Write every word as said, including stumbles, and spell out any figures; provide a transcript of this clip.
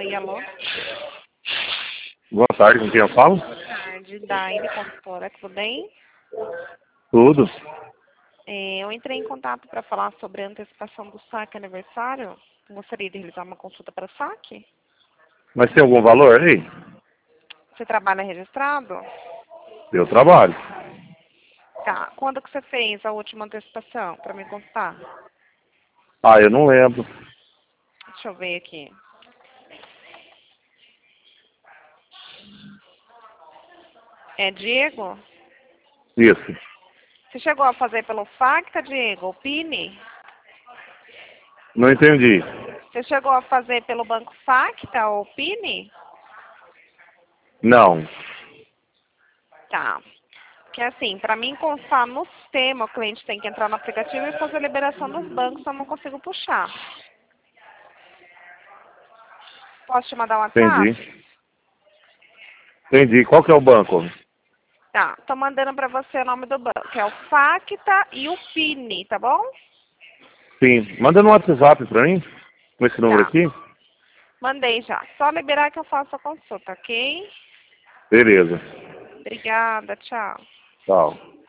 Oi, alô? Boa tarde, com quem eu falo? Boa tarde, Daine Consultora, tudo bem? Tudo. É, eu entrei em contato para falar sobre a antecipação do saque aniversário. Gostaria de realizar uma consulta para saque. Mas tem algum valor aí? Você trabalha registrado? Eu trabalho. Tá. Quando que você fez a última antecipação para me contar? Ah, eu não lembro. Deixa eu ver aqui. É Diego? Isso. Você chegou a fazer pelo Facta, Diego? O P I N? Não entendi. Você chegou a fazer pelo Banco Facta ou P I N? Não. Tá. Porque assim, para mim constar no sistema, o cliente tem que entrar no aplicativo e fazer a liberação dos bancos, eu não consigo puxar. Posso te mandar um WhatsApp? Entendi. Entendi. Qual que é o banco? Tá, tô mandando para você o nome do banco, que é o Facta e o P I N, tá bom? Sim. Manda no WhatsApp pra mim. Com esse número Tá, aqui. mandei já. Só liberar que eu faço a consulta, ok? Beleza. Obrigada, tchau. Tchau.